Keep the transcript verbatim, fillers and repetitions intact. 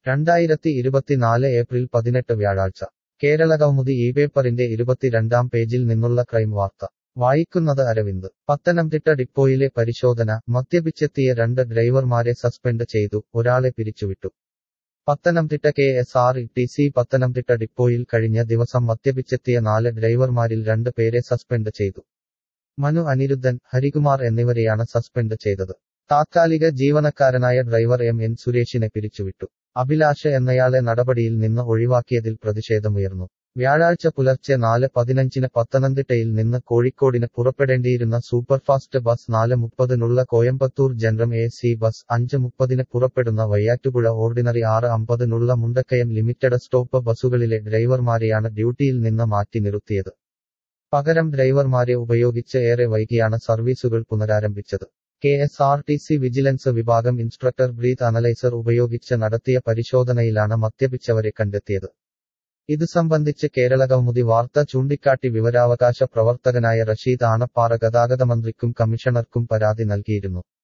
രണ്ടായിരത്തി ഇരുപത്തിനാല് ഏപ്രിൽ പതിനെട്ട് വ്യാഴാഴ്ച കേരളകൗമുദി ഈ പേപ്പറിന്റെ ഇരുപത്തിരണ്ടാം പേജിൽ നിന്നുള്ള ക്രൈം വാർത്ത വായിക്കുന്നത് അരവിന്ദ്. പത്തനംതിട്ട ഡിപ്പോയിലെ പരിശോധന, മദ്യപിച്ചെത്തിയ രണ്ട് ഡ്രൈവർമാരെ സസ്പെൻഡ് ചെയ്തു, ഒരാളെ പിരിച്ചുവിട്ടു. Pathanamthitta K S R T C Pathanamthitta ഡിപ്പോയിൽ കഴിഞ്ഞ ദിവസം മദ്യപിച്ചെത്തിയ നാല് ഡ്രൈവർമാരിൽ രണ്ട് പേരെ സസ്പെൻഡ് ചെയ്തു. മനു, അനിരുദ്ധൻ, ഹരികുമാർ എന്നിവരെയാണ് സസ്പെൻഡ് ചെയ്തത്. താത്കാലിക ജീവനക്കാരനായ ഡ്രൈവർ എം എൻ സുരേഷിനെ പിരിച്ചുവിട്ടു. അഭിലാഷ് എന്നയാളെ നടപടിയിൽ നിന്ന് ഒഴിവാക്കിയതിൽ പ്രതിഷേധമുയർന്നു. വ്യാഴാഴ്ച പുലർച്ചെ നാല് പതിനഞ്ചിന് പത്തനംതിട്ടയിൽ നിന്ന് കോഴിക്കോടിന് പുറപ്പെടേണ്ടിയിരുന്ന സൂപ്പർഫാസ്റ്റ് ബസ് നാല് മുപ്പതിനുള്ള Coimbatore general A C bus അഞ്ച് മുപ്പതിന് പുറപ്പെടുന്ന വയ്യാറ്റുപുഴ ഓർഡിനറി ആറ് അമ്പതിനുള്ള മുണ്ടക്കയം ലിമിറ്റഡ് സ്റ്റോപ്പ് ബസുകളിലെ ഡ്രൈവർമാരെയാണ് ഡ്യൂട്ടിയിൽ നിന്ന് മാറ്റി നിർത്തിയത്. പകരം ഡ്രൈവർമാരെ ഉപയോഗിച്ച് ഏറെ വൈകിയാണ് സർവീസുകൾ പുനരാരംഭിച്ചത്. K S R T C vigilance വിഭാഗം ഇൻസ്ട്രക്ടർ ബ്രീത്ത് അനലൈസർ ഉപയോഗിച്ച് നടത്തിയ പരിശോധനയിലാണ് മദ്യപിച്ചവരെ കണ്ടെത്തിയത്. ഇതു സംബന്ധിച്ച് കേരളകൗമുദി വാർത്ത ചൂണ്ടിക്കാട്ടി വിവരാവകാശ പ്രവർത്തകനായ റഷീദ് ആണപ്പാറ ഗതാഗത മന്ത്രിക്കും കമ്മീഷണർക്കും പരാതി നൽകിയിരുന്നു.